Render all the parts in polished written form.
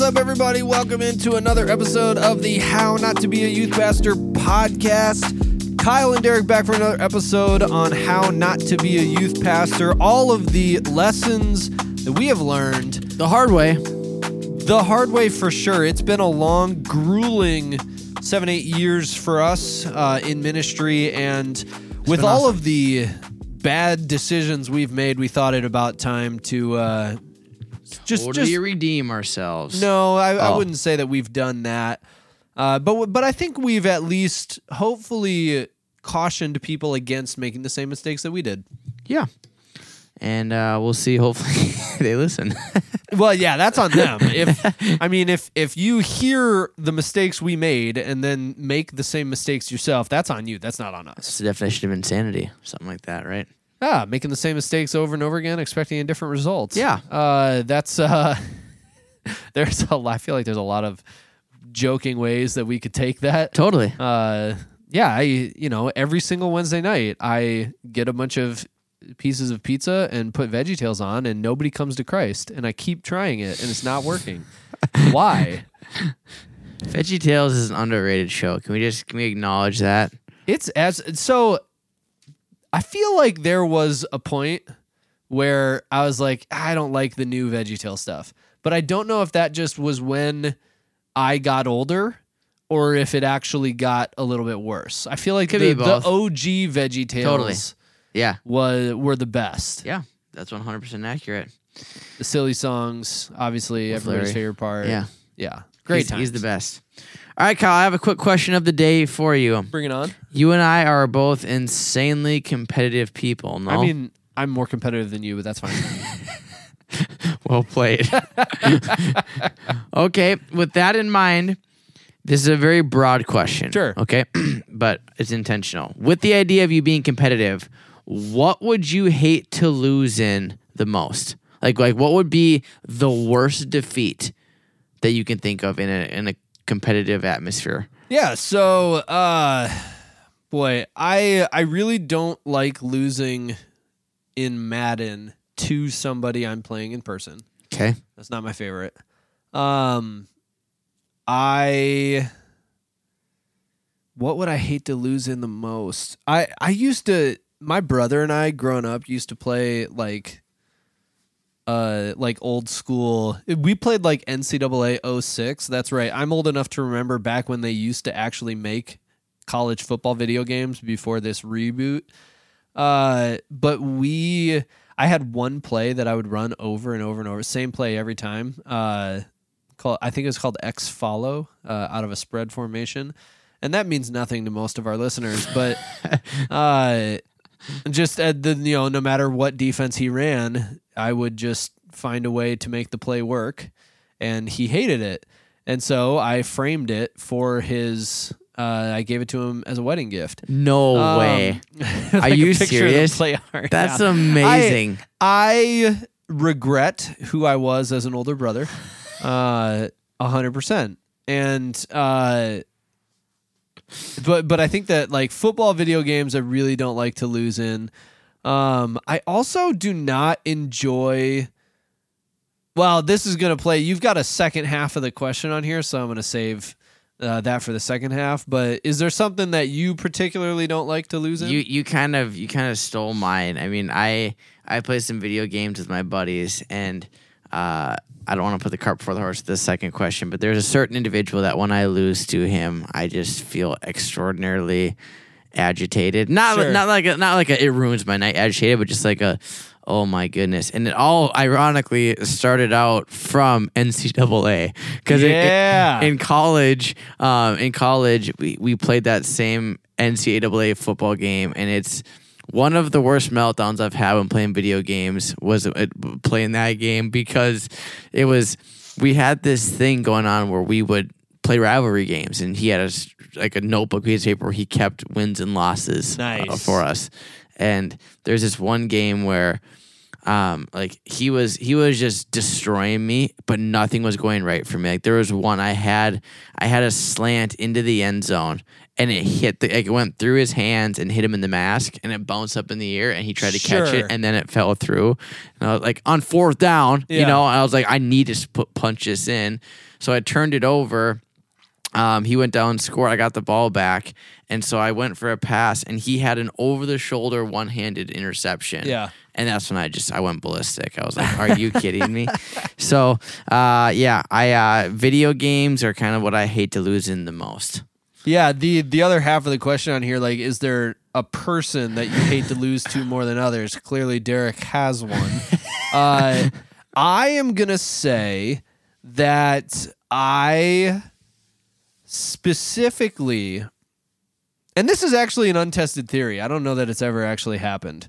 up, everybody? Welcome into another episode of the How Not to Be a Youth Pastor podcast. Kyle and Derek back for another episode on how not to be a youth pastor. All of the lessons that we have learned. The hard way. The hard way for sure. It's been a long, grueling 7-8 years for us in ministry. And with all awesome. of the bad decisions we've made, we thought it about time to just redeem ourselves. No, I wouldn't say that we've done that. But I think we've at least hopefully cautioned people against making the same mistakes that we did. Yeah. And we'll see. Hopefully they listen. Well, yeah, that's on them. If you hear the mistakes we made and then make the same mistakes yourself, that's on you. That's not on us. It's the definition of insanity. Something like that, right? Making the same mistakes over and over again, expecting different results. Yeah. That's there's a lot. I feel like there's a lot of joking ways that we could take that. Totally. Every single Wednesday night, I get a bunch of pieces of pizza and put VeggieTales on, and nobody comes to Christ. And I keep trying it, and it's not working. Why? VeggieTales is an underrated show. Can we acknowledge that? I feel like there was a point where I was like, I don't like the new VeggieTales stuff. But I don't know if that just was when I got older or if it actually got a little bit worse. I feel like the OG VeggieTales totally. Yeah. were the best. Yeah, that's 100% accurate. The silly songs, obviously, everybody's favorite part. Yeah. Great times. He's the best. All right, Kyle, I have a quick question of the day for you. Bring it on. You and I are both insanely competitive people, no? I mean, I'm more competitive than you, but that's fine. Well played. Okay, with that in mind, this is a very broad question. Sure. Okay, but it's intentional. With the idea of you being competitive, what would you hate to lose in the most? Like what would be the worst defeat that you can think of in a competitive atmosphere? Yeah, so I really don't like losing in Madden to somebody I'm playing in person. Okay. That's not my favorite. What would I hate to lose in the most? My brother and I growing up used to play like old school. We played like NCAA 06. That's right. I'm old enough to remember back when they used to actually make college football video games before this reboot. But I had one play that I would run over and over and over, same play every time. I think it was called X Follow, out of a spread formation, and that means nothing to most of our listeners. But no matter what defense he ran, I would just find a way to make the play work, and he hated it, and so I framed it for his. I gave it to him as a wedding gift. No way. Are you serious? That's amazing. I regret who I was as an older brother, 100%. And but I think that like football video games, I really don't like to lose in. I also do not enjoy. Well, this is going to play. You've got a second half of the question on here, so I'm going to save that for the second half. But is there something that you particularly don't like to lose in? You kind of stole mine. I mean, I play some video games with my buddies, and I don't want to put the cart before the horse with this second question, but there's a certain individual that when I lose to him, I just feel extraordinarily agitated. Not like it ruins my night agitated, but just like oh my goodness. And it all ironically started out from NCAA. Because in college, we played that same NCAA football game, and it's one of the worst meltdowns I've had when playing video games was playing that game, because we had this thing going on where we would play rivalry games, and he had a notebook piece of paper where he kept wins and losses for us. And there's this one game where Like he was just destroying me, but nothing was going right for me. Like there was one I had a slant into the end zone, and it hit it went through his hands and hit him in the mask, and it bounced up in the air, and he tried to catch it, and then it fell through. And I was like, on fourth down, I was like, I need to punch this in. So I turned it over. He went down and scored. I got the ball back. And so I went for a pass, and he had an over-the-shoulder one-handed interception. Yeah. And that's when I went ballistic. I was like, are you kidding me? So, video games are kind of what I hate to lose in the most. Yeah, the other half of the question on here, like, is there a person that you hate to lose to more than others? Clearly, Derek has one. I am going to say that I specifically, and this is actually an untested theory. I don't know that it's ever actually happened.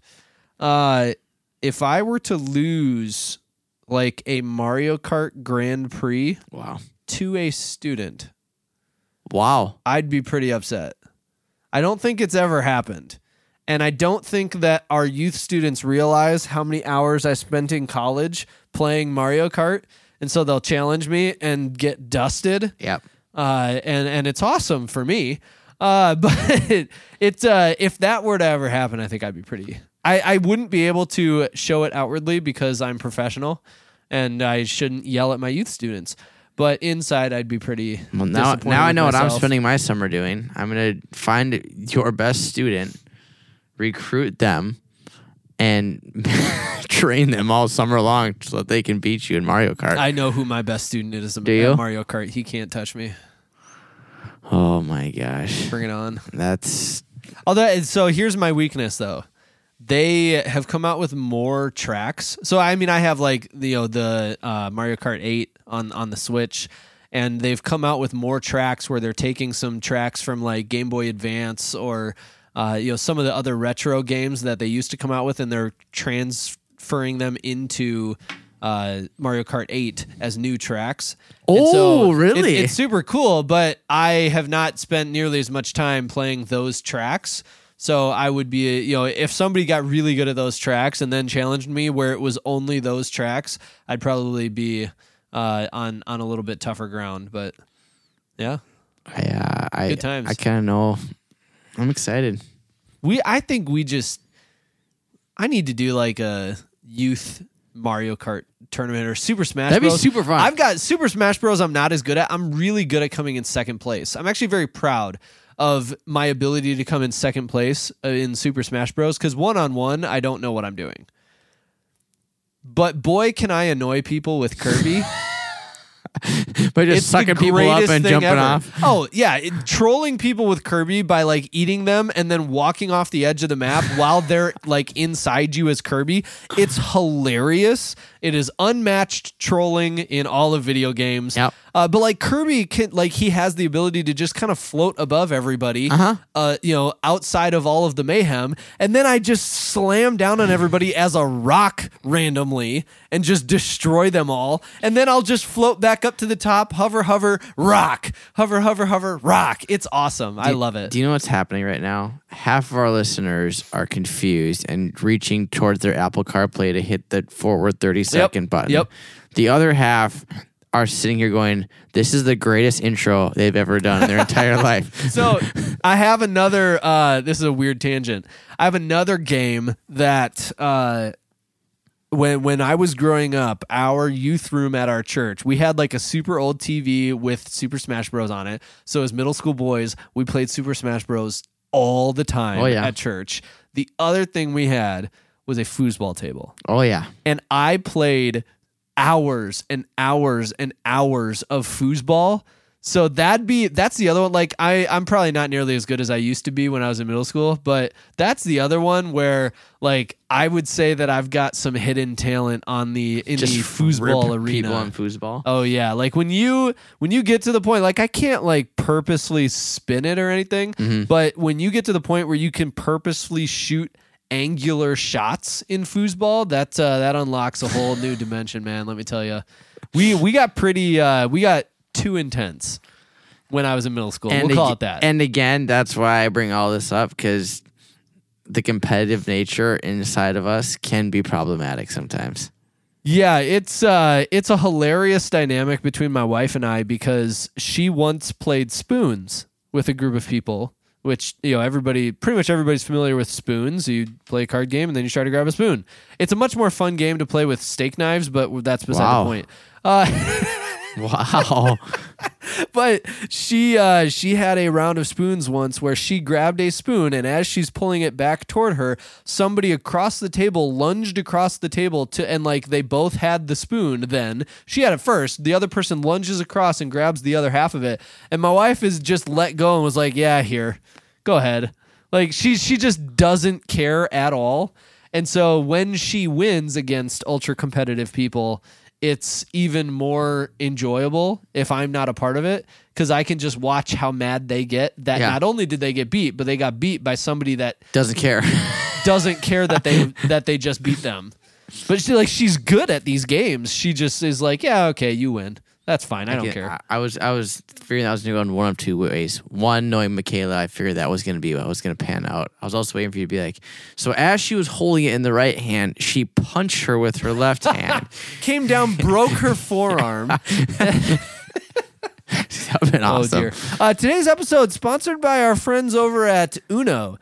If I were to lose like a Mario Kart Grand Prix to a student, I'd be pretty upset. I don't think it's ever happened. And I don't think that our youth students realize how many hours I spent in college playing Mario Kart. And so they'll challenge me and get dusted. Yep. And it's awesome for me. But if that were to ever happen, I think I'd be pretty. I wouldn't be able to show it outwardly because I'm professional, and I shouldn't yell at my youth students. But inside, I'd be pretty. Well, now I know what I'm spending my summer doing. I'm gonna find your best student, recruit them, and train them all summer long so that they can beat you in Mario Kart. I know who my best student is Do you? at Mario Kart. He can't touch me. Oh my gosh. Bring it on. That's... So here's my weakness, though. They have come out with more tracks. So, I mean, I have like the Mario Kart 8 on the Switch, and they've come out with more tracks where they're taking some tracks from like Game Boy Advance or some of the other retro games that they used to come out with, and they're transferring them into Mario Kart 8 as new tracks. Oh, really? It's super cool, but I have not spent nearly as much time playing those tracks. So I would be, if somebody got really good at those tracks and then challenged me where it was only those tracks, I'd probably be on a little bit tougher ground. But yeah, good times. I kind of know. I'm excited. I need to do like a youth Mario Kart tournament or Super Smash Bros. That'd be super fun. I've got Super Smash Bros. I'm not as good at. I'm really good at coming in second place. I'm actually very proud of my ability to come in second place in Super Smash Bros. Because 1-on-1, I don't know what I'm doing. But boy, can I annoy people with Kirby. By just sucking people up and jumping off. Oh, yeah. Trolling people with Kirby by like eating them and then walking off the edge of the map while they're like inside you as Kirby. It's hilarious. It is unmatched trolling in all of video games. Yep. But like Kirby he has the ability to just kind of float above everybody, outside of all of the mayhem. And then I just slam down on everybody as a rock randomly and just destroy them all. And then I'll just float back up to the top, hover, rock, hover, rock. It's awesome. I love it. Do you know what's happening right now? Half of our listeners are confused and reaching towards their Apple CarPlay to hit the forward 30-second button. Yep. The other half are sitting here going, this is the greatest intro they've ever done in their entire life. So I have another, this is a weird tangent. I have another game that when I was growing up, our youth room at our church, we had like a super old TV with Super Smash Bros. On it. So as middle school boys, we played Super Smash Bros. All the time at church. The other thing we had was a foosball table. Oh, yeah. And I played hours and hours and hours of foosball. So that's the other one. Like I'm probably not nearly as good as I used to be when I was in middle school, but that's the other one where like I would say that I've got some hidden talent in the foosball arena. People on foosball. Oh yeah, like when you get to the point, like I can't like purposely spin it or anything, but when you get to the point where you can purposefully shoot angular shots in foosball, that unlocks a whole new dimension, man. Let me tell you, we got too intense when I was in middle school. We'll call it that. And again, that's why I bring all this up, because the competitive nature inside of us can be problematic sometimes. Yeah, it's a hilarious dynamic between my wife and I because she once played spoons with a group of people, which, pretty much everybody's familiar with spoons. You play a card game and then you try to grab a spoon. It's a much more fun game to play with steak knives, but that's beside the point. Wow. But she had a round of spoons once where she grabbed a spoon, and as she's pulling it back toward her, somebody across the table lunged across the table and they both had the spoon. Then she had it first. The other person lunges across and grabs the other half of it, and my wife is just let go and was like, "Yeah, here, go ahead." Like she just doesn't care at all. And so when she wins against ultra competitive people, it's even more enjoyable if I'm not a part of it, because I can just watch how mad they get that not only did they get beat, but they got beat by somebody that doesn't care that they just beat them. But she's good at these games. She just is like, yeah, okay, you win. That's fine. I don't care. I was figuring I was going to go in one of two ways. One, knowing Michaela, I figured that was going to be what was going to pan out. I was also waiting for you to be like, so as she was holding it in the right hand, she punched her with her left hand. Came down, broke her forearm. That would have been awesome. Oh, dear. Today's episode sponsored by our friends over at Uno.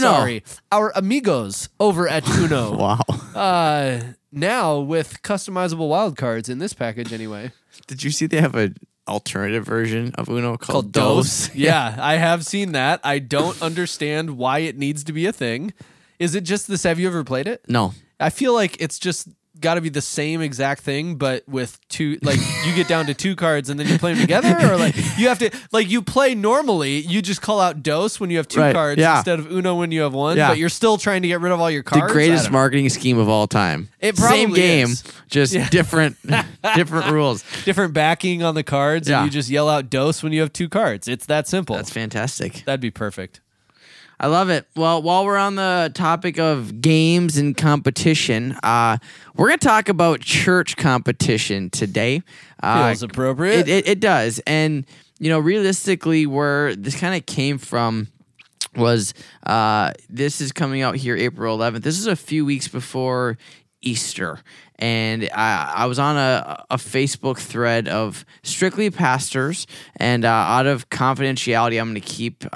Our amigos over at Uno. Wow. Now with customizable wild cards in this package anyway. Did you see they have an alternative version of Uno called Dos? Yeah, I have seen that. I don't understand why it needs to be a thing. Is it just this? Have you ever played it? No. I feel like it's just got to be the same exact thing, but with two, you get down to two cards and then you play them together, or you have to, you play normally, you just call out Dos when you have two cards instead of Uno when you have one, but you're still trying to get rid of all your cards. The greatest marketing scheme of all time. It probably same game, is. Just different rules. Different backing on the cards, and you just yell out Dos when you have two cards. It's that simple. That's fantastic. That'd be perfect. I love it. Well, while we're on the topic of games and competition, we're going to talk about church competition today. Feels appropriate. It does. And, realistically, where this kind of came from was this is coming out here April 11th. This is a few weeks before Easter. And I was on a Facebook thread of strictly pastors, and out of confidentiality, I'm going to keep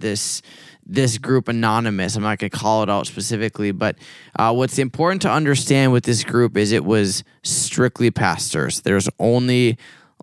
this group anonymous. I'm not going to call it out specifically, but what's important to understand with this group is it was strictly pastors. There's only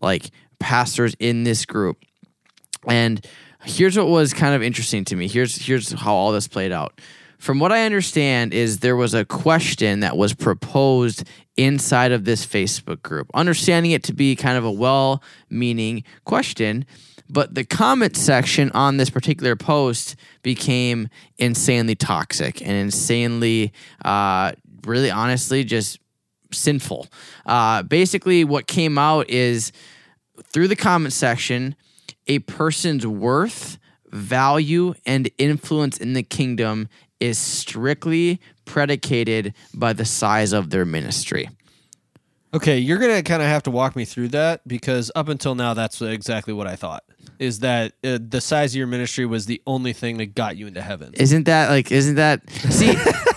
pastors in this group. And here's what was kind of interesting to me. Here's how all this played out. From what I understand is there was a question that was proposed inside of this Facebook group, understanding it to be kind of a well-meaning question. But the comment section on this particular post became insanely toxic and insanely, really honestly, just sinful. Basically, what came out is through the comment section, a person's worth, value, and influence in the kingdom is strictly predicated by the size of their ministry. Okay, you're going to kind of have to walk me through that, because up until now, that's exactly what I thought, is that the size of your ministry was the only thing that got you into heaven. Isn't that, see,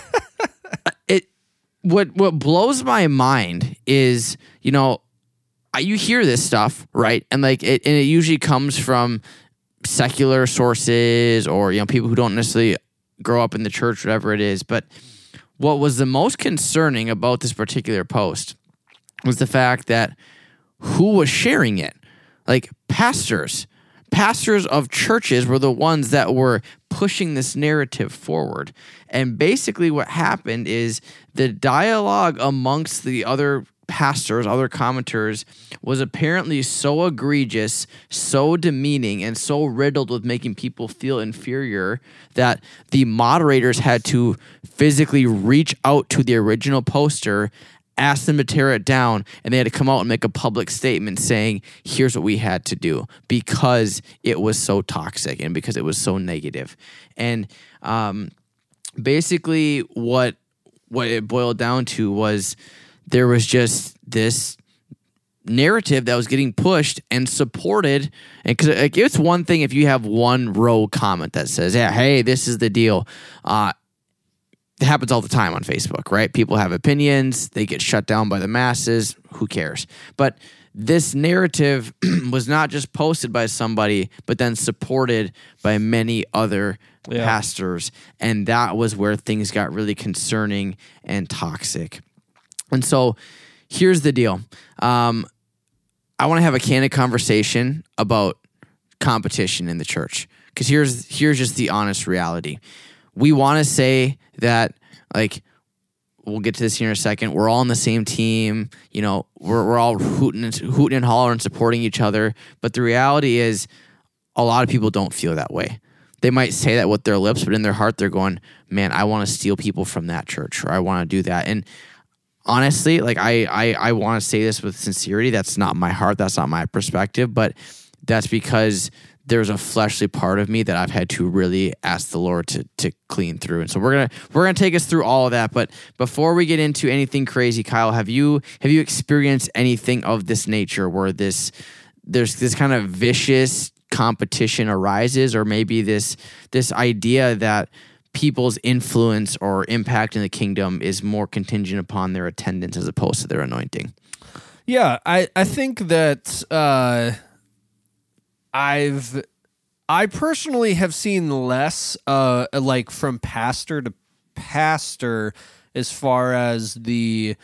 what blows my mind is, you hear this stuff, right? And it usually comes from secular sources or, people who don't necessarily grow up in the church, whatever it is. But what was the most concerning about this particular post was the fact that who was sharing it? Pastors of churches were the ones that were pushing this narrative forward. And basically what happened is the dialogue amongst the other pastors, other commenters, was apparently so egregious, so demeaning, and so riddled with making people feel inferior that the moderators had to physically reach out to the original poster, ask them to tear it down, and they had to come out and make a public statement saying, here's what we had to do, because it was so toxic and because it was so negative. And basically what it boiled down to was there was just this narrative that was getting pushed and supported. And because it's one thing if you have one row comment that says, yeah, hey, this is the deal. it happens all the time on Facebook, right? People have opinions, they get shut down by the masses. Who cares? But this narrative was not just posted by somebody, but then supported by many other pastors. And that was where things got really concerning and toxic. And so here's the deal. I want to have a candid conversation about competition in the church. Because here's just the honest reality. We want to say that, like, we'll get to this here in a second, we're all on the same team. You know, we're all hooting and hollering and supporting each other. But the reality is, a lot of people don't feel that way. They might say that with their lips, but in their heart, they're going, man, I want to steal people from that church, or I want to do that. And honestly, like, I want to say this with sincerity. That's not my heart. That's not my perspective. But that's because there's a fleshly part of me that I've had to really ask the Lord to clean through. And so we're gonna take us through all of that. But before we get into anything crazy, Kyle, have you experienced anything of this nature where there's this kind of vicious competition arises, or maybe this idea that people's influence or impact in the kingdom is more contingent upon their attendance as opposed to their anointing? Yeah, I think that I personally have seen less like from pastor to pastor as far as the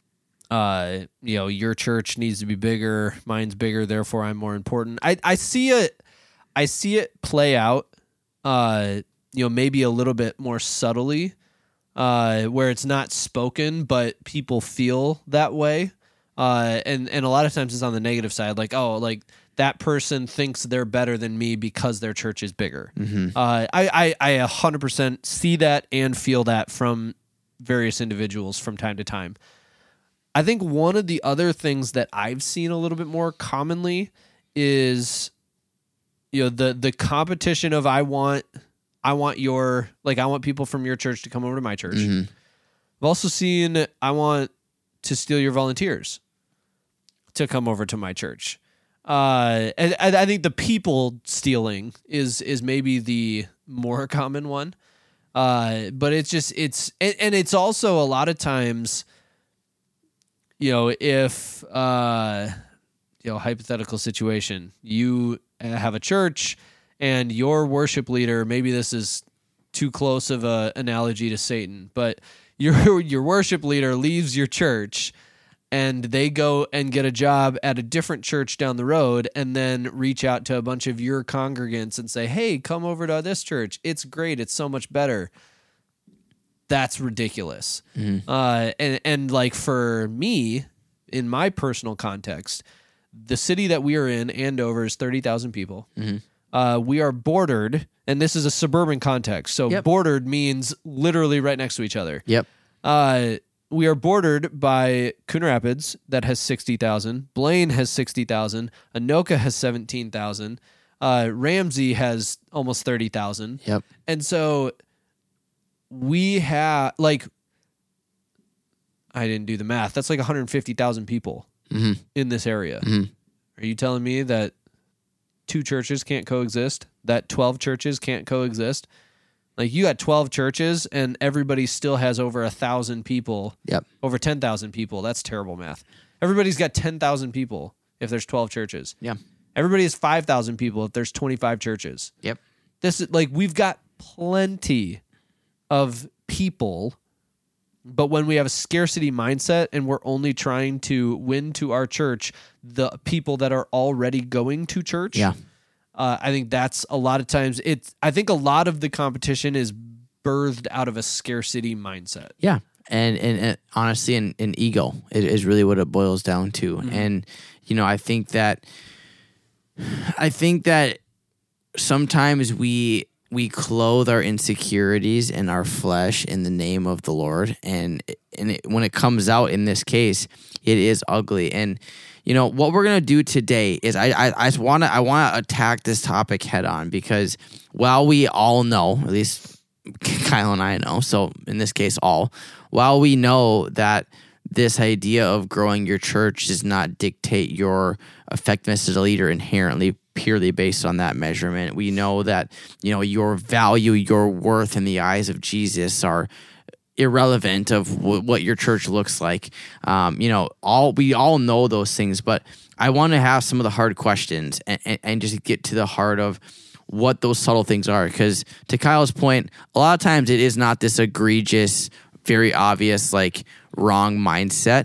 your church needs to be bigger, mine's bigger, therefore I'm more important. I see it play out maybe a little bit more subtly where it's not spoken but people feel that way. And a lot of times it's on the negative side, like, oh, like that person thinks they're better than me because their church is bigger. Mm-hmm. I 100% see that and feel that from various individuals from time to time. I think one of the other things that I've seen a little bit more commonly is, the competition of I want people from your church to come over to my church. Mm-hmm. I've also seen I want to steal your volunteers to come over to my church. And I think the people stealing is maybe the more common one. But it's also a lot of times, if, hypothetical situation, you have a church and your worship leader, maybe this is too close of a analogy to Satan, but your worship leader leaves your church and they go and get a job at a different church down the road and then reach out to a bunch of your congregants and say, hey, come over to this church. It's great. It's so much better. That's ridiculous. Mm-hmm. And like for me, in my personal context, the city that we are in, Andover, is 30,000 people. Mm-hmm. We are bordered, and this is a suburban context. So bordered means literally right next to each other. Yep. We are bordered by Coon Rapids that has 60,000. Blaine has 60,000. Anoka has 17,000. Ramsey has almost 30,000. Yep. And so we have, like, I didn't do the math. That's like 150,000 people in this area. Mm-hmm. Are you telling me that 2 churches can't coexist? That 12 churches can't coexist? Like, you got 12 churches and everybody still has over 1,000 people. Yep. Over 10,000 people. That's terrible math. Everybody's got 10,000 people if there's 12 churches. Yeah. Everybody has 5,000 people if there's 25 churches. Yep. This is like, we've got plenty of people, but when we have a scarcity mindset and we're only trying to win to our church the people that are already going to church. Yeah. I think that's a lot of times I think a lot of the competition is birthed out of a scarcity mindset. Yeah. And honestly, an ego is really what it boils down to. Mm-hmm. And, I think that sometimes we clothe our insecurities and our flesh in the name of the Lord. And when it comes out in this case, it is ugly. And, what we're going to do today is I want to attack this topic head on, because while we all know, at least Kyle and I know, so in this case, while we know that this idea of growing your church does not dictate your effectiveness as a leader inherently purely based on that measurement. We know that, your value, your worth in the eyes of Jesus are irrelevant of what your church looks like. We all know those things, but I want to have some of the hard questions and just get to the heart of what those subtle things are. Because to Kyle's point, a lot of times it is not this egregious, very obvious, like wrong mindset,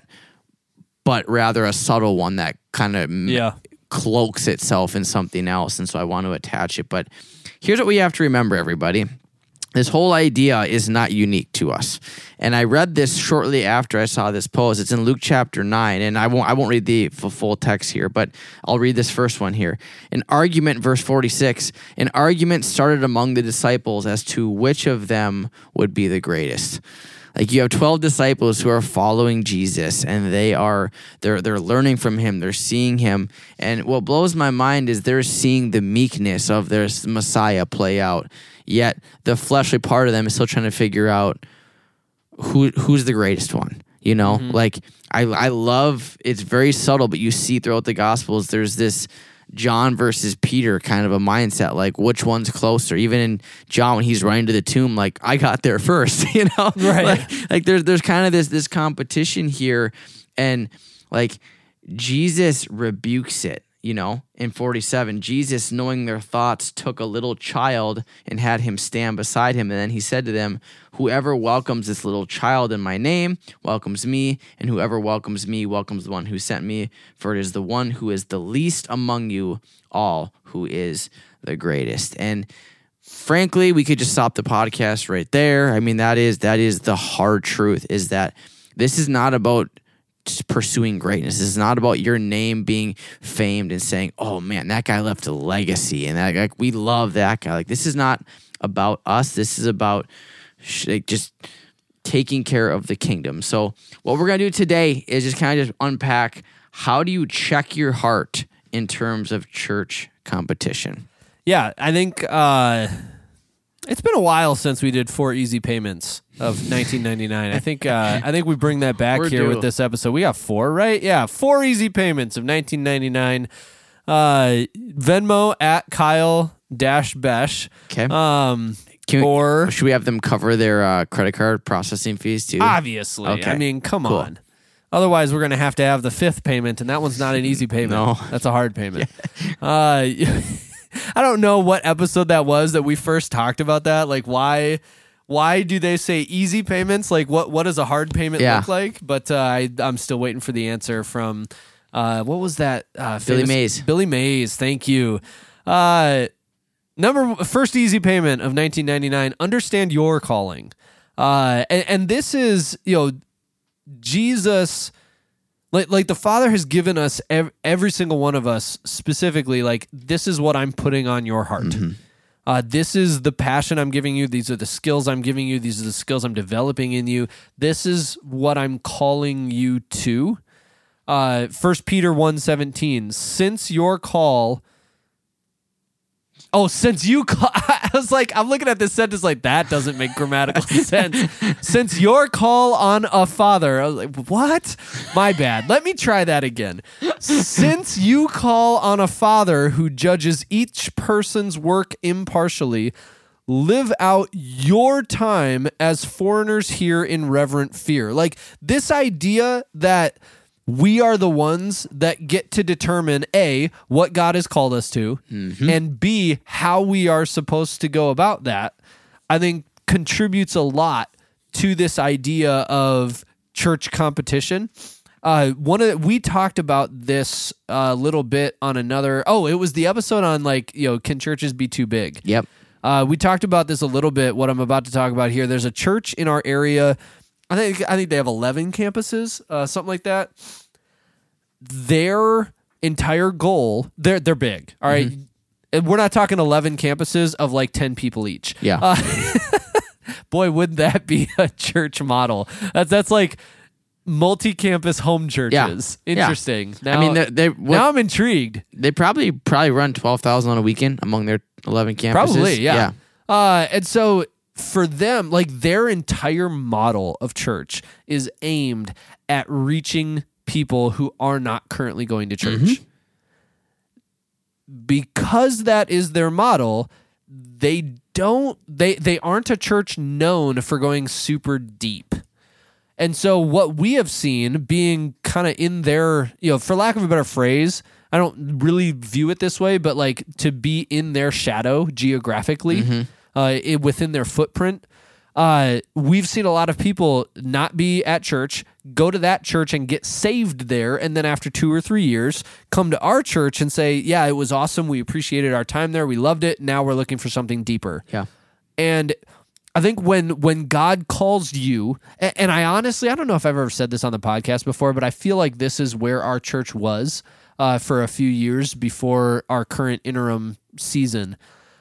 but rather a subtle one that kind of cloaks itself in something else. And so I want to attach it. But here's what we have to remember, everybody. This whole idea is not unique to us. And I read this shortly after I saw this post. It's in Luke chapter 9, and I won't read the full text here, but I'll read this first one here. An argument, verse 46, an argument started among the disciples as to which of them would be the greatest. Like, you have 12 disciples who are following Jesus, and they're learning from him. They're seeing him. And what blows my mind is they're seeing the meekness of their Messiah play out. Yet the fleshly part of them is still trying to figure out who's the greatest one. Like, I love, it's very subtle, but you see throughout the Gospels, there's this John versus Peter kind of a mindset, like which one's closer. Even in John, when he's running to the tomb, like, I got there first, Right. Like there's kind of this competition here, and like Jesus rebukes it. In 47, Jesus, knowing their thoughts, took a little child and had him stand beside him. And then he said to them, whoever welcomes this little child in my name welcomes me, and whoever welcomes me welcomes the one who sent me. For it is the one who is the least among you all who is the greatest. And frankly, we could just stop the podcast right there. I mean, that is the hard truth, is that this is not about pursuing greatness. This is not about your name being famed and saying, oh man, that guy left a legacy and that, like, we love that guy. Like, this is not about us. This is about just taking care of the kingdom. So what we're going to do today is just kind of just unpack, how do you check your heart in terms of church competition? Yeah, I think it's been a while since we did 4 easy payments of 1999. I think we bring that back here with this episode. We got 4, right? Yeah, 4 easy payments of 1999. Venmo at Kyle-Besh. Okay. Should we have them cover their credit card processing fees too? Obviously. Okay. I mean, come on. Otherwise, we're going to have the 5th payment, and that one's not an easy payment. No. That's a hard payment. I don't know what episode that was that we first talked about that. Like, why do they say easy payments? Like, what does a hard payment look like? But I'm still waiting for the answer from, what was that? Billy Mays. Billy Mays, thank you. First easy payment of 1999, understand your calling. And this is, Jesus... Like the Father has given us, every single one of us specifically, like, this is what I'm putting on your heart. Mm-hmm. This is the passion I'm giving you. These are the skills I'm giving you. These are the skills I'm developing in you. This is what I'm calling you to. 1 Peter 1:17, since you call... I was like, I'm looking at this sentence like, that doesn't make grammatical sense. Since your call on a father. I was like, what? My bad. Let me try that again. Since you call on a father who judges each person's work impartially, live out your time as foreigners here in reverent fear. Like, this idea that we are the ones that get to determine A, what God has called us to, mm-hmm. and B, how we are supposed to go about that, I think contributes a lot to this idea of church competition. We talked about this a little bit on another. Oh, it was the episode on, like, can churches be too big? Yep. We talked about this a little bit. What I'm about to talk about here. There's a church in our area. I think they have 11 campuses, something like that. Their entire goal, they're big, all right? Mm-hmm. And we're not talking 11 campuses of like 10 people each. Yeah. Boy, wouldn't that be a church model? That's like multi-campus home churches. Yeah. Interesting. Yeah. Now, now I'm intrigued. They probably run 12,000 on a weekend among their 11 campuses. Probably, yeah. And so for them, like, their entire model of church is aimed at reaching people who are not currently going to church. Mm-hmm. Because that is their model, they they aren't a church known for going super deep. And so what we have seen being kind of in their, for lack of a better phrase, I don't really view it this way, but like to be in their shadow geographically, within their footprint. We've seen a lot of people not be at church, go to that church and get saved there, and then after 2 or 3 years, come to our church and say, yeah, it was awesome. We appreciated our time there. We loved it. Now we're looking for something deeper. Yeah. And I think when God calls you, and I honestly, I don't know if I've ever said this on the podcast before, but I feel like this is where our church was for a few years before our current interim season.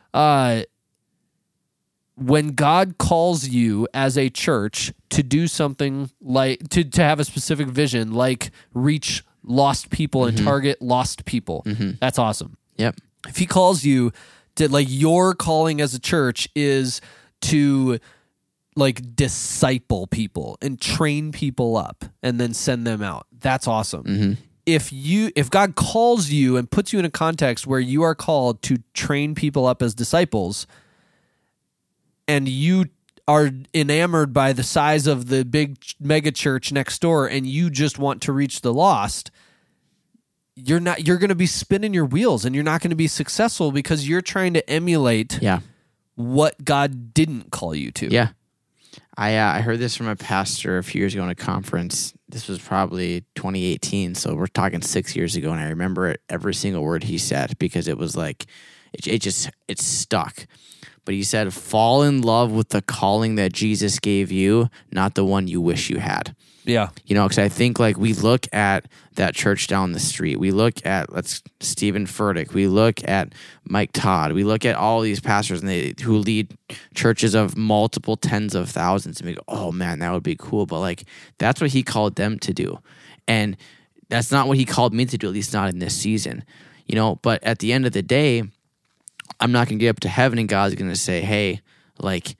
When God calls you as a church to do something like to have a specific vision, like reach lost people and target lost people, that's awesome. Yep. If he calls you to, like, your calling as a church is to like disciple people and train people up and then send them out, that's awesome. If God calls you and puts you in a context where you are called to train people up as disciples, and you are enamored by the size of the big mega church next door and you just want to reach the lost, you're going to be spinning your wheels and you're not going to be successful because you're trying to emulate what God didn't call you to. Yeah. I heard this from a pastor a few years ago in a conference. This was probably 2018, so we're talking 6 years ago, and I remember it, every single word he said, because it was like, it stuck. But he said, fall in love with the calling that Jesus gave you, not the one you wish you had. Yeah. Because I think like we look at that church down the street. We look at Stephen Furtick. We look at Mike Todd. We look at all these pastors who lead churches of multiple tens of thousands. And we go, oh man, that would be cool. But like that's what he called them to do. And that's not what he called me to do, at least not in this season. But at the end of the day, I'm not going to get up to heaven and God's going to say, hey, like,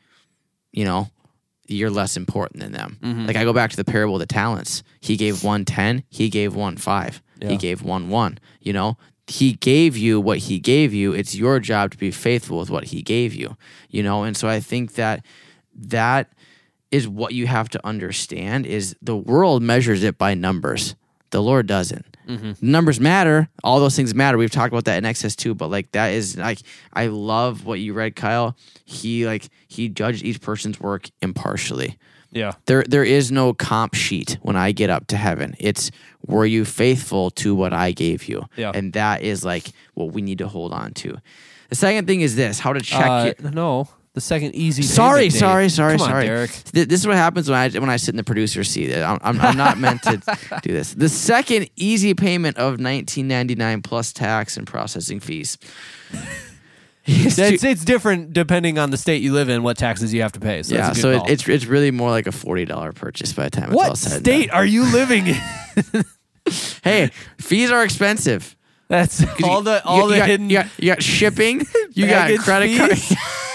you're less important than them. Like I go back to the parable of the talents. He gave 1 10, he gave 1 5, he gave 1 1. He gave you what he gave you. It's your job to be faithful with what he gave you. And so I think that is what you have to understand is the world measures it by numbers. The Lord doesn't. Numbers matter. All those things matter. We've talked about that in Exodus too, but like that is like, I love what you read, Kyle. He judged each person's work impartially. Yeah. There is no comp sheet when I get up to heaven. It's, were you faithful to what I gave you? Yeah. And that is like what we need to hold on to. The second thing is this, how to check No. The second easy. Sorry. Come on, Derek. This is what happens when I sit in the producer's seat. I'm not meant to do this. The second easy payment of $19.99 plus tax and processing fees. It's different depending on the state you live in, what taxes you have to pay. So yeah, that's a good call. it's really more like a $40 purchase by the time it's all said and done. What state are you living in? Hey, fees are expensive. That's all the hidden. You got shipping. You got credit cards.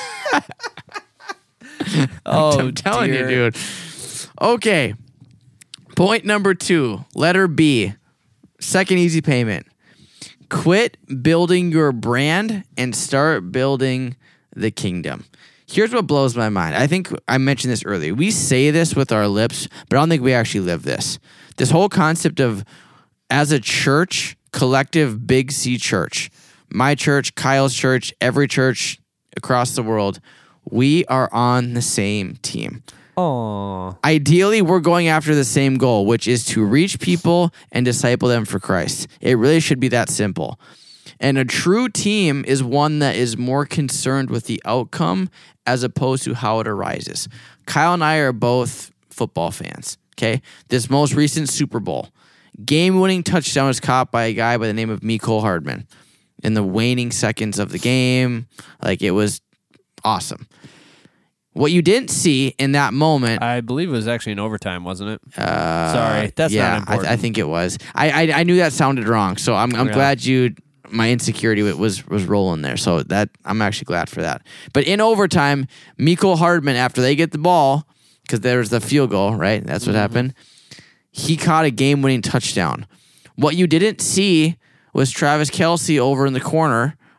I'm telling you, dude. Okay. Point number 2, letter B. Second easy payment. Quit building your brand and start building the kingdom. Here's what blows my mind. I think I mentioned this earlier. We say this with our lips, but I don't think we actually live this. This whole concept of, as a church, collective Big C church, my church, Kyle's church, every church across the world, we are on the same team. Aww. Ideally, we're going after the same goal, which is to reach people and disciple them for Christ. It really should be that simple. And a true team is one that is more concerned with the outcome as opposed to how it arises. Kyle and I are both football fans, okay? This most recent Super Bowl, game-winning touchdown was caught by a guy by the name of Mecole Hardman in the waning seconds of the game. Like, it was awesome. What you didn't see in that moment... I believe it was actually in overtime, wasn't it? Sorry, that's not important. I think it was. I knew that sounded wrong, so I'm glad my insecurity was rolling there. So that I'm actually glad for that. But in overtime, Mecole Hardman, after they get the ball, because there was the field goal, right? That's what happened. He caught a game-winning touchdown. What you didn't see was Travis Kelce over in the corner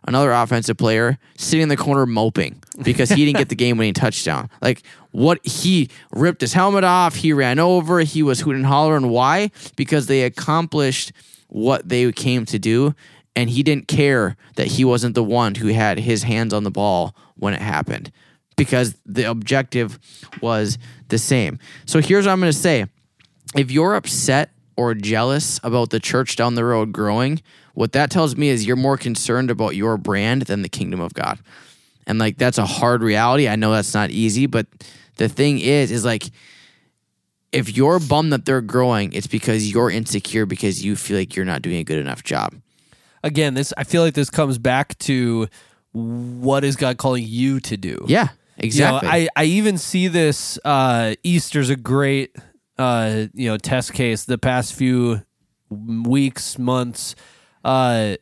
another offensive player sitting in the corner moping because he didn't get the game-winning touchdown. Like, what, he ripped his helmet off, he ran over, he was hooting and hollering. Why? Because they accomplished what they came to do, and he didn't care that he wasn't the one who had his hands on the ball when it happened, because the objective was the same. So here's what I'm going to say. If you're upset or jealous about the church down the road growing, what that tells me is you're more concerned about your brand than the kingdom of God. And like, that's a hard reality. I know that's not easy, but the thing is like, if you're bummed that they're growing, it's because you're insecure because you feel like you're not doing a good enough job. Again, I feel like this comes back to, what is God calling you to do? Yeah, exactly. You know, I even see this, Easter's a great, test case. The past few weeks, months, for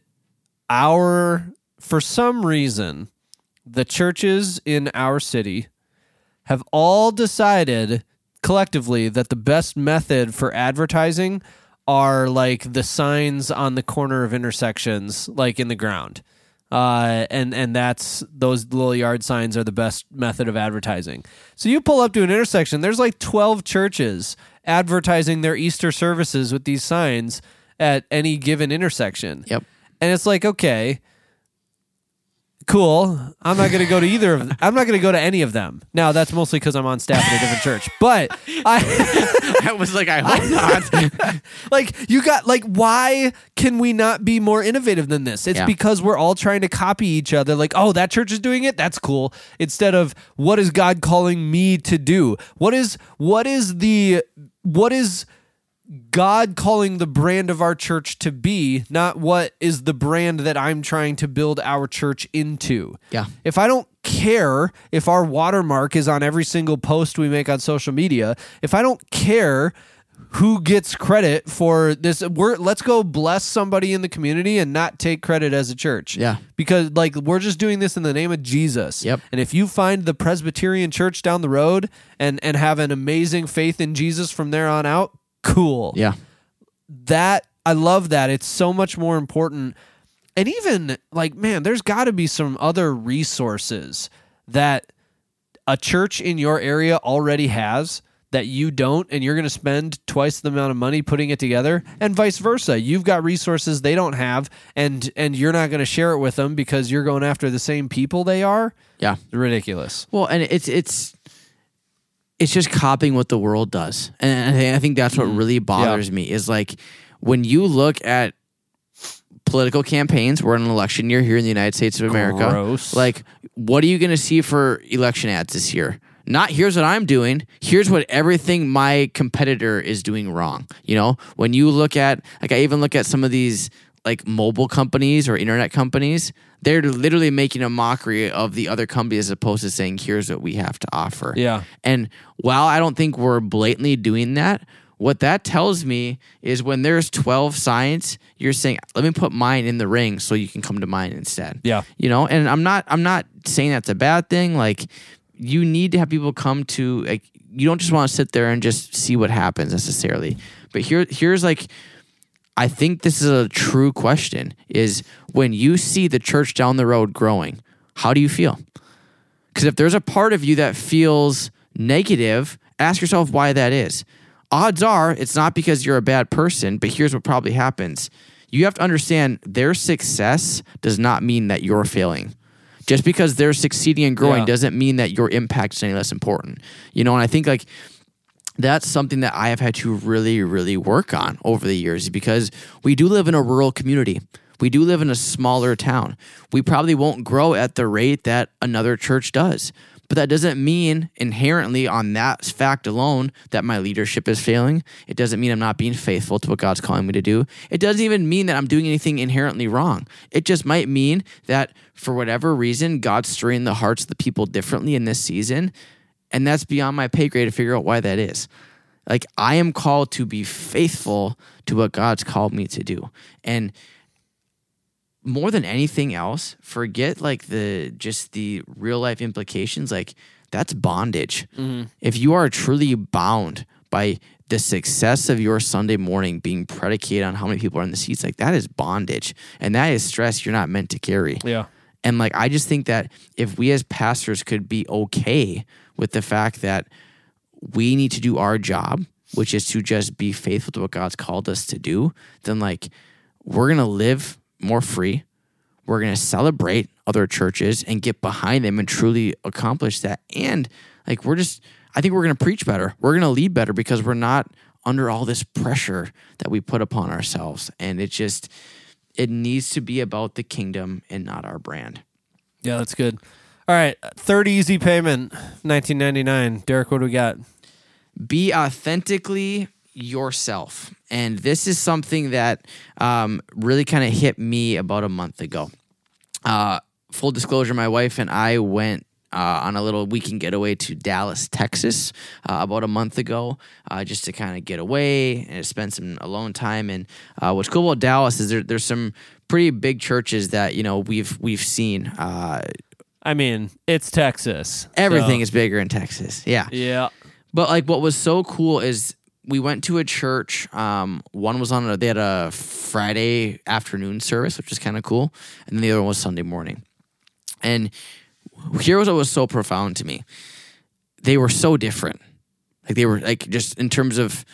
some reason, the churches in our city have all decided collectively that the best method for advertising are like the signs on the corner of intersections, like in the ground. And that's, those little yard signs are the best method of advertising. So you pull up to an intersection, there's like 12 churches advertising their Easter services with these signs at any given intersection. Yep. And it's like, okay, cool. I'm not going to go to either of them. I'm not going to go to any of them. Now, that's mostly because I'm on staff at a different church. But I was like, I hope not. Like, you got, like, why can we not be more innovative than this? It's because we're all trying to copy each other. Like, oh, that church is doing it? That's cool. Instead of, what is God calling me to do? What is God calling the brand of our church to be, not what is the brand that I'm trying to build our church into. Yeah. If I don't care if our watermark is on every single post we make on social media, if I don't care who gets credit for this, let's go bless somebody in the community and not take credit as a church. Yeah. Because like, we're just doing this in the name of Jesus. Yep. And if you find the Presbyterian church down the road and have an amazing faith in Jesus from there on out, cool. Yeah. That, I love that. It's so much more important. And even like, man, there's got to be some other resources that a church in your area already has that you don't, and you're going to spend twice the amount of money putting it together, and vice versa. You've got resources they don't have, and you're not going to share it with them because you're going after the same people they are. Yeah. Ridiculous. Well, and it's just copying what the world does. And I think that's what really bothers me is like, when you look at political campaigns, we're in an election year here in the United States of America. Gross. Like, what are you going to see for election ads this year? Not, here's what I'm doing. Here's what everything my competitor is doing wrong. You know, when you look at, like, I even look at some of these like mobile companies or internet companies, they're literally making a mockery of the other company as opposed to saying, here's what we have to offer. Yeah. And while I don't think we're blatantly doing that, what that tells me is when there's 12 signs, you're saying, let me put mine in the ring so you can come to mine instead. Yeah. You know, and I'm not saying that's a bad thing. Like, you need to have people come to, like, you don't just want to sit there and just see what happens necessarily. But here's like, I think this is a true question, is when you see the church down the road growing, how do you feel? Because if there's a part of you that feels negative, ask yourself why that is. Odds are it's not because you're a bad person, but here's what probably happens. You have to understand their success does not mean that you're failing. Just because they're succeeding and growing doesn't mean that your impact is any less important. You know, and I think like that's something that I have had to really, really work on over the years, because we do live in a rural community. We do live in a smaller town. We probably won't grow at the rate that another church does. But that doesn't mean inherently on that fact alone that my leadership is failing. It doesn't mean I'm not being faithful to what God's calling me to do. It doesn't even mean that I'm doing anything inherently wrong. It just might mean that for whatever reason, God's stirring the hearts of the people differently in this season. And that's beyond my pay grade to figure out why that is. Like, I am called to be faithful to what God's called me to do. And more than anything else, forget like the real life implications. Like, that's bondage. Mm-hmm. If you are truly bound by the success of your Sunday morning being predicated on how many people are in the seats, like that is bondage. And that is stress you're not meant to carry. Yeah. And like, I just think that if we as pastors could be okay with the fact that we need to do our job, which is to just be faithful to what God's called us to do, then like we're going to live more free. We're going to celebrate other churches and get behind them and truly accomplish that. And like, I think we're going to preach better. We're going to lead better because we're not under all this pressure that we put upon ourselves. And it needs to be about the kingdom and not our brand. Yeah, that's good. All right. Third easy payment, $19.99. Derek, what do we got? Be authentically yourself. And this is something that really kind of hit me about a month ago. Full disclosure, my wife and I went on a little weekend getaway to Dallas, Texas, about a month ago, just to kind of get away and spend some alone time. And what's cool about Dallas is there's some pretty big churches that we've seen. I mean, it's Texas. Everything is bigger in Texas. Yeah. Yeah. But like, what was so cool is we went to a church. One was they had a Friday afternoon service, which was kind of cool, and then the other one was Sunday morning. And here was what was so profound to me. They were so different. Like they were like just in terms of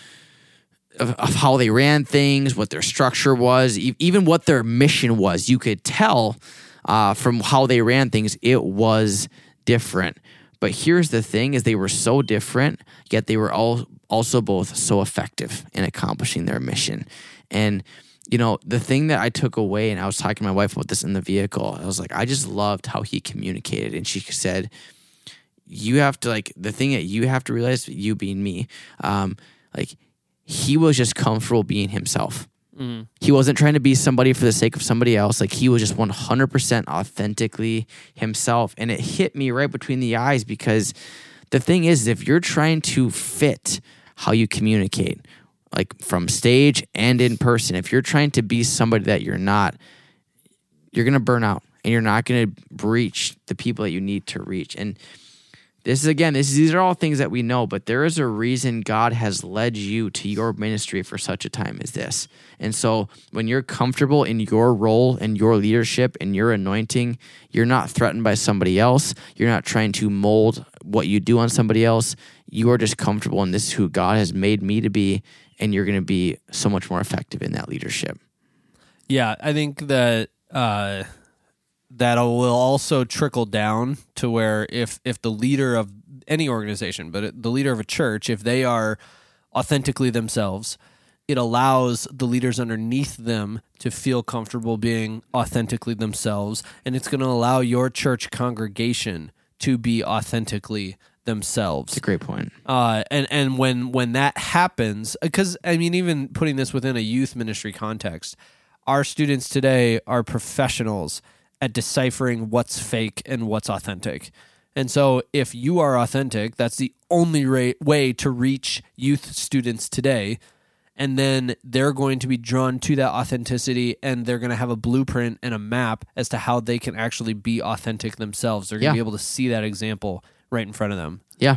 how they ran things, what their structure was, even what their mission was. You could tell from how they ran things, it was different. But here's the thing: is they were so different, yet they were also both so effective in accomplishing their mission. And the thing that I took away, and I was talking to my wife about this in the vehicle, I was like, I just loved how he communicated. And she said, you have to, like, the thing that you have to realize, you being me, like, he was just comfortable being himself. Mm. He wasn't trying to be somebody for the sake of somebody else. Like, he was just 100% authentically himself. And it hit me right between the eyes, because the thing is, if you're trying to fit how you communicate, like from stage and in person, if you're trying to be somebody that you're not, you're going to burn out and you're not going to reach the people that you need to reach. And these are all things that we know, but there is a reason God has led you to your ministry for such a time as this. And so when you're comfortable in your role and your leadership and your anointing, you're not threatened by somebody else. You're not trying to mold what you do on somebody else. You are just comfortable, and this is who God has made me to be, and you're going to be so much more effective in that leadership. Yeah, I think that that will also trickle down to where if the leader of any organization, but the leader of a church, if they are authentically themselves, it allows the leaders underneath them to feel comfortable being authentically themselves, and it's going to allow your church congregation to be authentically themselves. It's a great point. And when that happens, because I mean, even putting this within a youth ministry context, our students today are professionals at deciphering what's fake and what's authentic. And so if you are authentic, that's the only way to reach youth students today. And then they're going to be drawn to that authenticity, and they're going to have a blueprint and a map as to how they can actually be authentic themselves. They're going to be able to see that example right in front of them. Yeah.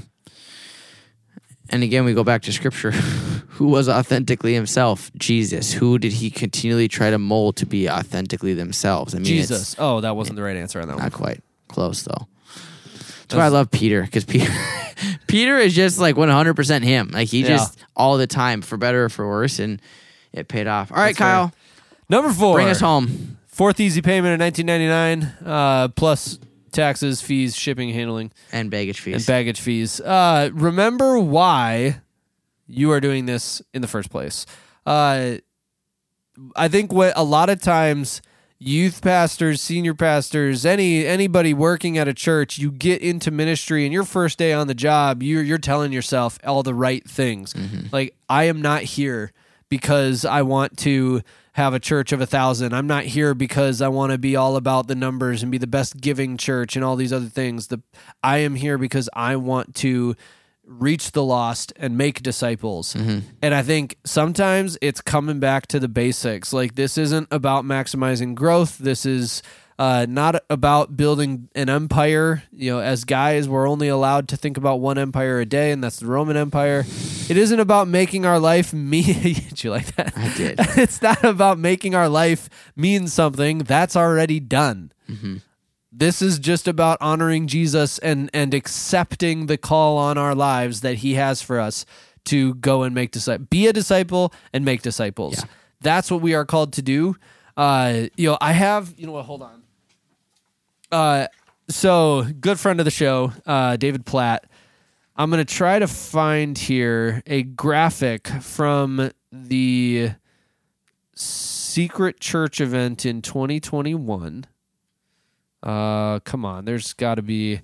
And again, we go back to Scripture. Who was authentically himself? Jesus. Who did he continually try to mold to be authentically themselves? I mean, Jesus. Oh, that wasn't the right answer on that one. Not quite. Close, though. That's why I love Peter, because Peter is just like 100% him. Like, he just all the time, for better or for worse, and it paid off. All right, that's Kyle. Fair. Number 4. Bring us home. Fourth easy payment of $19.99 plus taxes, fees, shipping, handling. And baggage fees. Remember why you are doing this in the first place. I think what a lot of times youth pastors, senior pastors, anybody working at a church, you get into ministry and your first day on the job, you're telling yourself all the right things. Mm-hmm. Like, I am not here because I want to have a church of 1,000. I'm not here because I want to be all about the numbers and be the best giving church and all these other things. I am here because I want to reach the lost and make disciples. Mm-hmm. And I think sometimes it's coming back to the basics. Like, this isn't about maximizing growth. This is not about building an empire. As guys, we're only allowed to think about one empire a day, and that's the Roman Empire. It isn't about making our life mean. Did you like that? I did. It's not about making our life mean something. That's already done. Mm-hmm. This is just about honoring Jesus and accepting the call on our lives that he has for us to go and make disciples. Be a disciple and make disciples. Yeah. That's what we are called to do. I have, hold on. So good friend of the show, David Platt. I'm going to try to find here a graphic from the Secret Church event in 2021. Come on, there's got to be.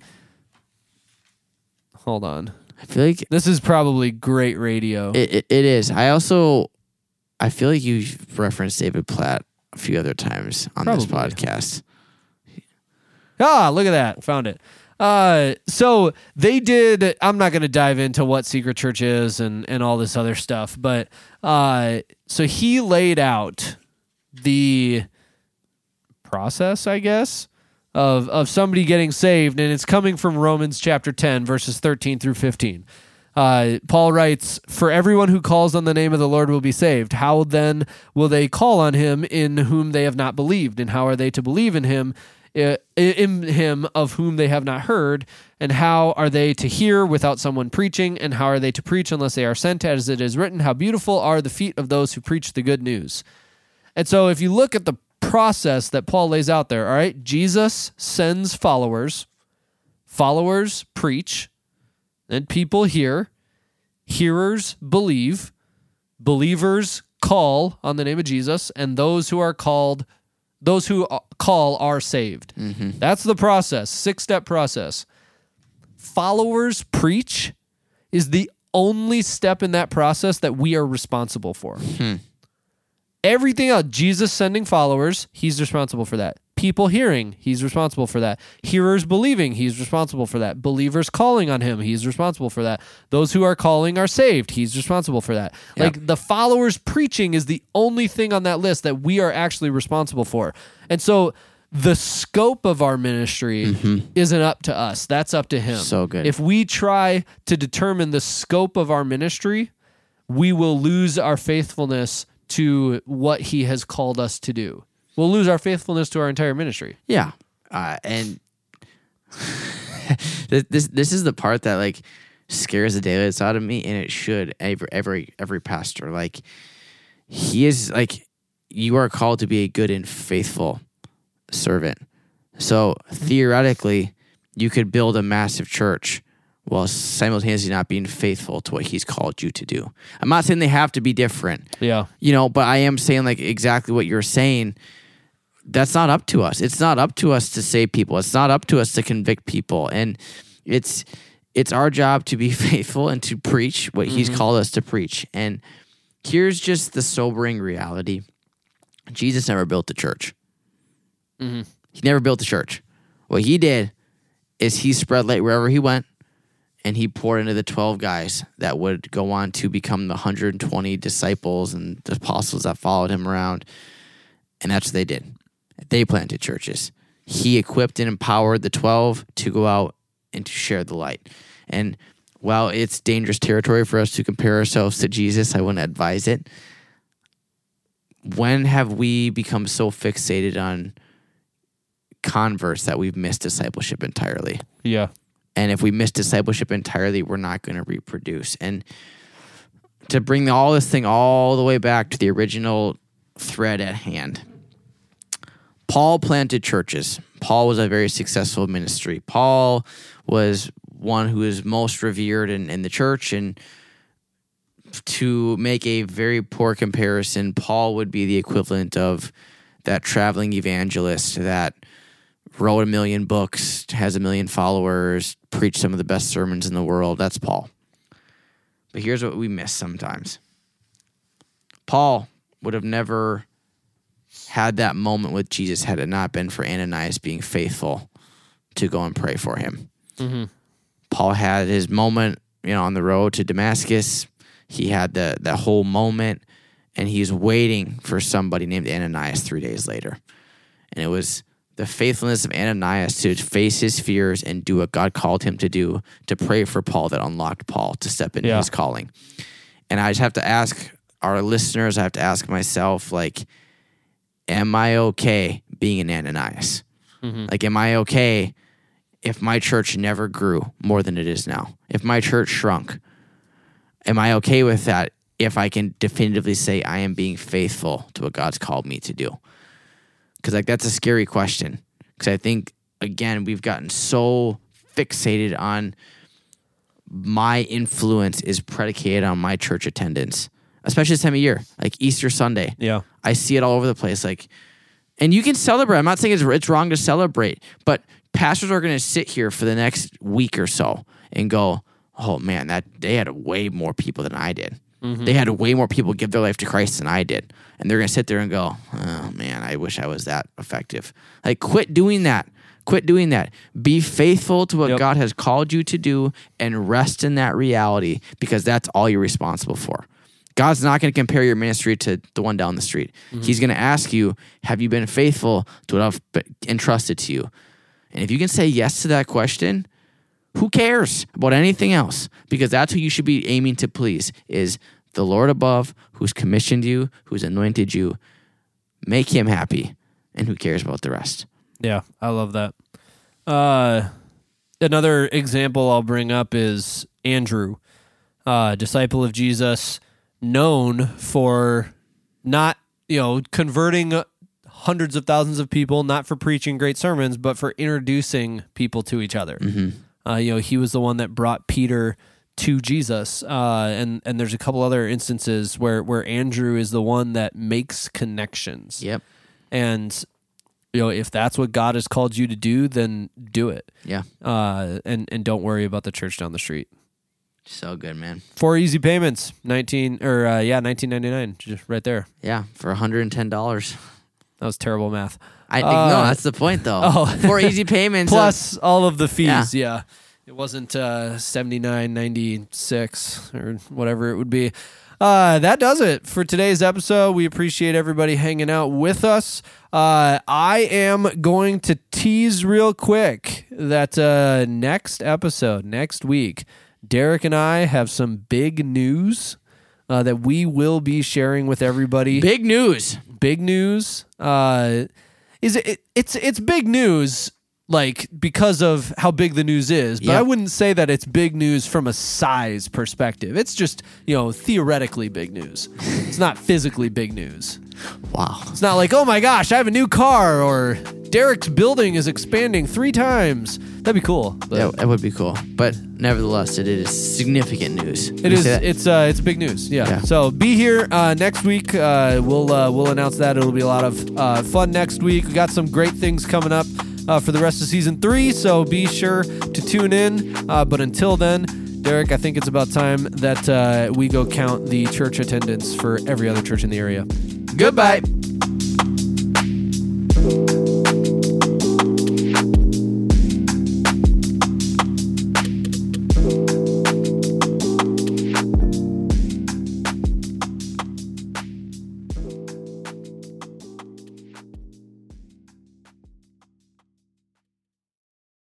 Hold on. I feel like this is probably great radio. It is. I feel like you've referenced David Platt a few other times on this podcast. Look at that. Found it. So they did, I'm not going to dive into what Secret Church is and all this other stuff, but so he laid out the process, I guess, of somebody getting saved, and it's coming from Romans chapter 10, verses 13 through 15. Paul writes, "For everyone who calls on the name of the Lord will be saved. How then will they call on him in whom they have not believed? And how are they to believe in him of whom they have not heard? And how are they to hear without someone preaching? And how are they to preach unless they are sent? As it is written, how beautiful are the feet of those who preach the good news." And so if you look at the process that Paul lays out there, all right, Jesus sends followers preach, and people hear, hearers believe, believers call on the name of Jesus, and those who call are saved. Mm-hmm. That's the process, 6-step process. Followers preach is the only step in that process that we are responsible for. Everything else, Jesus sending followers, he's responsible for that. People hearing, he's responsible for that. Hearers believing, he's responsible for that. Believers calling on him, he's responsible for that. Those who are calling are saved, he's responsible for that. Yep. Like the followers preaching is the only thing on that list that we are actually responsible for. And so the scope of our ministry isn't up to us. That's up to him. So good. If we try to determine the scope of our ministry, we will lose our faithfulness to what he has called us to do. We'll lose our faithfulness to our entire ministry. Yeah. And this is the part that like scares the daylights out of me, and it should every pastor. Like, he is like, you are called to be a good and faithful servant. So theoretically, you could build a massive church while simultaneously not being faithful to what he's called you to do. I'm not saying they have to be different. Yeah. But I am saying like exactly what you're saying. That's not up to us. It's not up to us to save people. It's not up to us to convict people. And it's our job to be faithful and to preach what he's called us to preach. And here's just the sobering reality. Jesus never built the church. Mm-hmm. He never built the church. What he did is he spread light wherever he went, and he poured into the 12 guys that would go on to become the 120 disciples and the apostles that followed him around. And that's what they did. They planted churches. He equipped and empowered the 12 to go out and to share the light. And while it's dangerous territory for us to compare ourselves to Jesus, I wouldn't advise it. When have we become so fixated on converts that we've missed discipleship entirely? Yeah. And if we miss discipleship entirely, we're not going to reproduce. And to bring all this thing all the way back to the original thread at hand, Paul planted churches. Paul was a very successful ministry. Paul was one who is most revered in the church. And to make a very poor comparison, Paul would be the equivalent of that traveling evangelist that wrote 1 million books, has 1 million followers, preached some of the best sermons in the world. That's Paul. But here's what we miss sometimes. Paul would have never had that moment with Jesus had it not been for Ananias being faithful to go and pray for him. Mm-hmm. Paul had his moment, on the road to Damascus. He had that whole moment, and he's waiting for somebody named Ananias 3 days later. And it was the faithfulness of Ananias to face his fears and do what God called him to do, to pray for Paul that unlocked Paul to step into his calling. And I just have to ask our listeners, I have to ask myself, like, am I okay being an Ananias? Like, am I okay if my church never grew more than it is now? If my church shrunk, am I okay with that if I can definitively say I am being faithful to what God's called me to do? Because, like, that's a scary question. Because I think, again, we've gotten so fixated on my influence is predicated on my church attendance, especially this time of year, like Easter Sunday. Yeah. I see it all over the place. Like, and you can celebrate. I'm not saying it's wrong to celebrate, but pastors are going to sit here for the next week or so and go, oh man, that they had way more people than I did. They had way more people give their life to Christ than I did. And they're going to sit there and go, oh man, I wish I was that effective. Like, quit doing that. Quit doing that. Be faithful to what God has called you to do and rest in that reality, because that's all you're responsible for. God's not going to compare your ministry to the one down the street. He's going to ask you, have you been faithful to what I've entrusted to you? And if you can say yes to that question, who cares about anything else? Because that's who you should be aiming to please, is the Lord above, who's commissioned you, who's anointed you. Make him happy, and who cares about the rest? Yeah, I love that. Another example I'll bring up is Andrew, disciple of Jesus, known for not, converting hundreds of thousands of people, not for preaching great sermons, but for introducing people to each other. He was the one that brought Peter to Jesus, and there's a couple other instances where Andrew is the one that makes connections. Yep. And if that's what God has called you to do, then do it. Yeah. And don't worry about the church down the street. So good, man. 4 easy payments, $19.99, just right there. Yeah, for $110. That was terrible math. I think no, that's the point though. 4 easy payments plus all of the fees. Yeah. It wasn't $79.96 or whatever it would be. That does it for today's episode. We appreciate everybody hanging out with us. I am going to tease real quick that next episode, next week, Derek and I have some big news that we will be sharing with everybody. Big news. Big news. It's big news, like, because of how big the news is, but I wouldn't say that it's big news from a size perspective. It's just, theoretically big news. It's not physically big news. Wow. It's not like, oh my gosh, I have a new car, or Derek's building is expanding 3 times. That'd be cool. Yeah, that would be cool. But nevertheless, it is significant news. It is. It's big news. Yeah. So be here next week. We'll announce that. It'll be a lot of fun next week. We got some great things coming up for the rest of season 3. So be sure to tune in. But until then, Derek, I think it's about time that we go count the church attendance for every other church in the area. Goodbye.